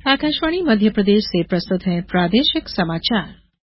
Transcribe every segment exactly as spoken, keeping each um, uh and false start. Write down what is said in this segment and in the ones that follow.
आकाशवाणी मध्य प्रदेश से प्रस्तुत हैं प्रादेशिक समाचार।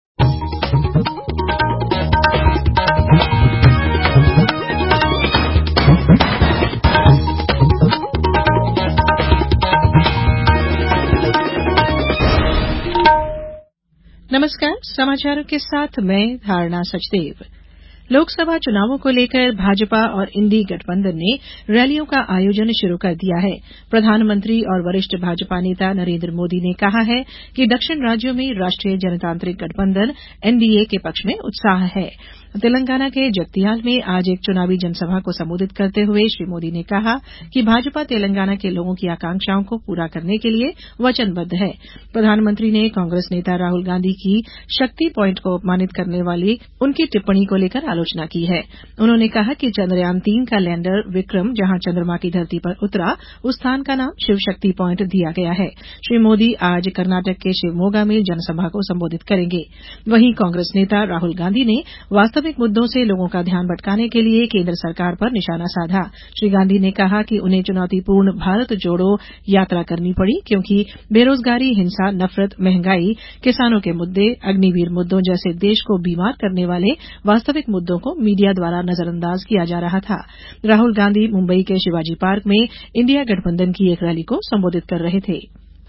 नमस्कार, समाचारों के साथ मैं धारणा सचदेव। लोकसभा चुनावों को लेकर भाजपा और इंडी गठबंधन ने रैलियों का आयोजन शुरू कर दिया है। प्रधानमंत्री और वरिष्ठ भाजपा नेता नरेंद्र मोदी ने कहा है कि दक्षिण राज्यों में राष्ट्रीय जनतांत्रिक गठबंधन एनडीए के पक्ष में उत्साह है। तेलंगाना के जगतियाल में आज एक चुनावी जनसभा को संबोधित करते हुए श्री मोदी ने कहा कि भाजपा तेलंगाना के लोगों की आकांक्षाओं को पूरा करने के लिए वचनबद्ध है। प्रधानमंत्री ने कांग्रेस नेता राहुल गांधी की शक्ति प्वाइंट को अपमानित करने वाली उनकी टिप्पणी को लेकर आलोचना की है। उन्होंने कहा कि चंद्रयान तीन का लैंडर विक्रम जहां चंद्रमा की धरती पर उतरा, उस स्थान का नाम शिव शक्ति प्वाइंट दिया गया है। श्री मोदी आज कर्नाटक के शिवमोगा में जनसभा को संबोधित करेंगे। वहीं कांग्रेस नेता राहुल गांधी ने वास्तविक मुद्दों से लोगों का ध्यान भटकाने के लिए केंद्र सरकार पर निशाना साधा। श्री गांधी ने कहा कि उन्हें चुनौतीपूर्ण भारत जोड़ो यात्रा करनी पड़ी क्योंकि बेरोजगारी, हिंसा, नफरत, महंगाई, किसानों के मुद्दे, अग्निवीर मुद्दों जैसे देश को बीमार करने वाले वास्तविक मुद्दों को मीडिया द्वारा नजरअंदाज किया जा रहा था। राहुल गांधी मुंबई के शिवाजी पार्क में इंडिया गठबंधन की एक रैली को संबोधित कर रहे थे।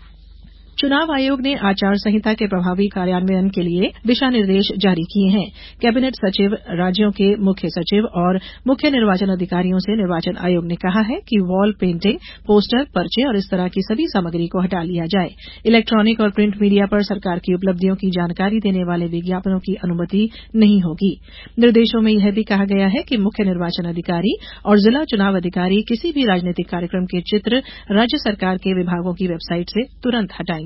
चुनाव आयोग ने आचार संहिता के प्रभावी कार्यान्वयन के लिए दिशा निर्देश जारी किए हैं। कैबिनेट सचिव, राज्यों के मुख्य सचिव और मुख्य निर्वाचन अधिकारियों से निर्वाचन आयोग ने कहा है कि वॉल पेंटिंग, पोस्टर, पर्चे और इस तरह की सभी सामग्री को हटा लिया जाए। इलेक्ट्रॉनिक और प्रिंट मीडिया पर सरकार की उपलब्धियों की जानकारी देने वाले विज्ञापनों की अनुमति नहीं होगी। निर्देशों में यह भी कहा गया है कि मुख्य निर्वाचन अधिकारी और जिला चुनाव अधिकारी किसी भी राजनीतिक कार्यक्रम के चित्र राज्य सरकार के विभागों की वेबसाइट से तुरंत हटाएंगे।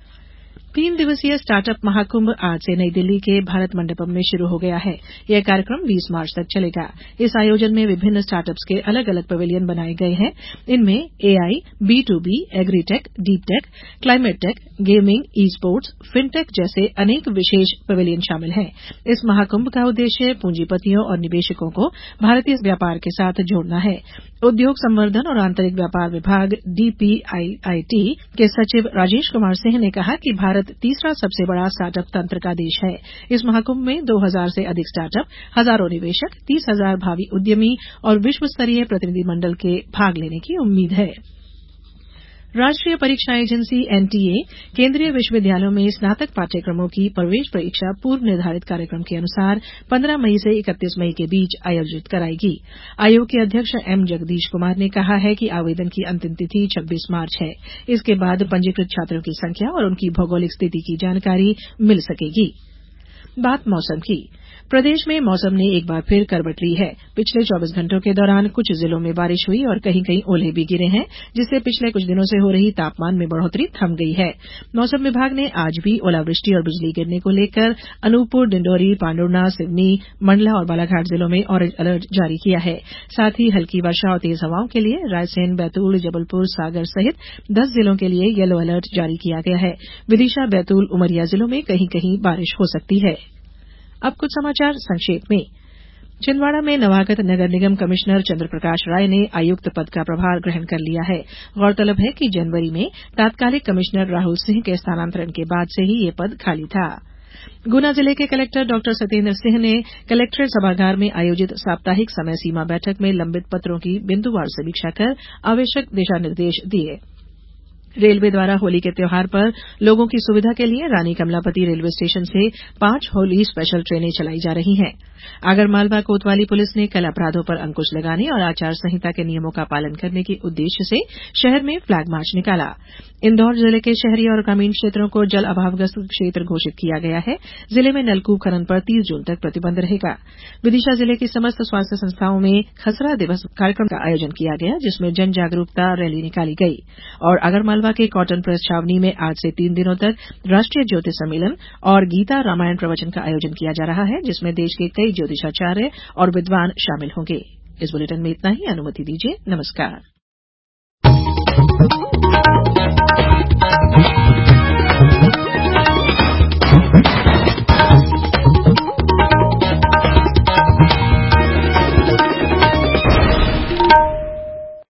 तीन दिवसीय स्टार्टअप महाकुंभ आज से नई दिल्ली के भारत मंडपम में शुरू हो गया है। यह कार्यक्रम बीस मार्च तक चलेगा। इस आयोजन में विभिन्न स्टार्टअप्स के अलग अलग पवेलियन बनाए गए हैं। इनमें AI, B two B, agritech, deep tech, climate tech, gaming, esports, fintech जैसे अनेक विशेष पवेलियन शामिल हैं। इस महाकुंभ का उद्देश्य पूंजीपतियों और निवेशकों को भारतीय व्यापार के साथ जोड़ना है। उद्योग संवर्धन और आंतरिक व्यापार विभाग डीपीआईआईटी के सचिव राजेश कुमार सिंह ने कहा कि भारत तीसरा सबसे बड़ा स्टार्टअप तंत्र का देश है। इस महाकुंभ में दो हज़ार से अधिक स्टार्टअप, हजारों निवेशक, तीस हज़ार भावी उद्यमी और विश्व स्तरीय प्रतिनिधिमंडल के भाग लेने की उम्मीद है। राष्ट्रीय परीक्षा एजेंसी एनटीए केंद्रीय विश्वविद्यालयों में स्नातक पाठ्यक्रमों की प्रवेश परीक्षा पूर्व निर्धारित कार्यक्रम के अनुसार पंद्रह मई से इकतीस मई के बीच आयोजित कराएगी। आयोग के अध्यक्ष एम जगदीश कुमार ने कहा है कि आवेदन की अंतिम तिथि छब्बीस मार्च है। इसके बाद पंजीकृत छात्रों की संख्या और उनकी भौगोलिक स्थिति की जानकारी मिल सकेगी। बात मौसम की। प्रदेश में मौसम ने एक बार फिर करवट ली है। पिछले चौबीस घंटों के दौरान कुछ जिलों में बारिश हुई और कहीं कहीं ओले भी गिरे हैं, जिससे पिछले कुछ दिनों से हो रही तापमान में बढ़ोतरी थम गई है। मौसम विभाग ने आज भी ओलावृष्टि और बिजली गिरने को लेकर अनूपपुर, डिंडोरी, पांढुर्णा, सिवनी, मंडला और बालाघाट जिलों में ऑरेंज अलर्ट जारी किया है। साथ ही हल्की वर्षा और तेज हवाओं के लिए रायसेन, बैतूल, जबलपुर, सागर सहित दस जिलों के लिए येलो अलर्ट जारी किया गया है। विदिशा, बैतूल, उमरिया जिलों में कहीं कहीं बारिश हो सकती है। अब कुछ समाचार संक्षेप में। छिंदवाड़ा में नवागत नगर निगम कमिश्नर चंद्र प्रकाश राय ने आयुक्त पद का प्रभार ग्रहण कर लिया है। गौरतलब है कि जनवरी में तात्कालिक कमिश्नर राहुल सिंह के स्थानांतरण के बाद से ही ये पद खाली था। गुना जिले के कलेक्टर डॉक्टर सत्येंद्र सिंह ने कलेक्ट्रेट सभागार में आयोजित साप्ताहिक समय सीमा बैठक में लंबित पत्रों की बिंदुवार समीक्षा कर आवश्यक दिशा निर्देश दिए। रेलवे द्वारा होली के त्यौहार पर लोगों की सुविधा के लिए रानी कमलापति रेलवे स्टेशन से पांच होली स्पेशल ट्रेनें चलाई जा रही हैं। आगरमालवा कोतवाली पुलिस ने कल अपराधों पर अंकुश लगाने और आचार संहिता के नियमों का पालन करने के उद्देश्य से शहर में फ्लैग मार्च निकाला। इंदौर जिले के शहरी और ग्रामीण क्षेत्रों को जल अभावग्रस्त क्षेत्र घोषित किया गया है। जिले में नलकूप खनन पर तीस जून तक प्रतिबंध रहेगा। विदिशा जिले की समस्त स्वास्थ्य संस्थाओं में खसरा दिवस कार्यक्रम का आयोजन किया गया, जिसमें जन जागरूकता रैली निकाली गई। और आगरमालवा के कॉटन प्रेस छावनी में आज से तीन दिनों तक राष्ट्रीय ज्योतिष सम्मेलन और गीता रामायण प्रवचन का आयोजन किया जा रहा है, जिसमें देश के कई ज्योतिषाचार्य और विद्वान शामिल होंगे। इस बुलेटिन में इतना ही। अनुमति दीजिए। नमस्कार।